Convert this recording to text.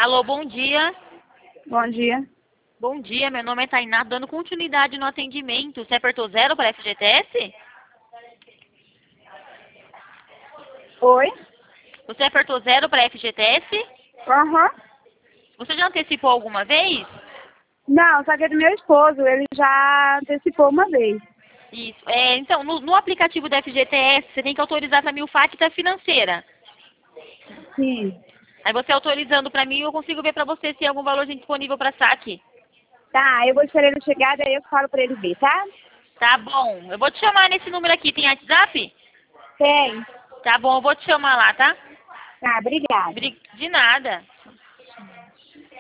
Alô, bom dia. Bom dia. Bom dia, meu nome é Tainá, dando continuidade no atendimento. Você apertou 0 para FGTS? Oi? Você apertou 0 para FGTS? Aham. Você já antecipou alguma vez? Não, só que é do meu esposo. Ele já antecipou uma vez. Isso. Então, no aplicativo da FGTS, você tem que autorizar para mim o FAT da financeira. Sim. Aí você autorizando para mim, eu consigo ver para você se tem algum valor disponível para saque. Tá, eu vou esperar ele chegar, daí eu falo pra ele ver, tá? Tá bom. Eu vou te chamar nesse número aqui. Tem WhatsApp? Tem. Tá bom, eu vou te chamar lá, tá? Tá, obrigada. De nada.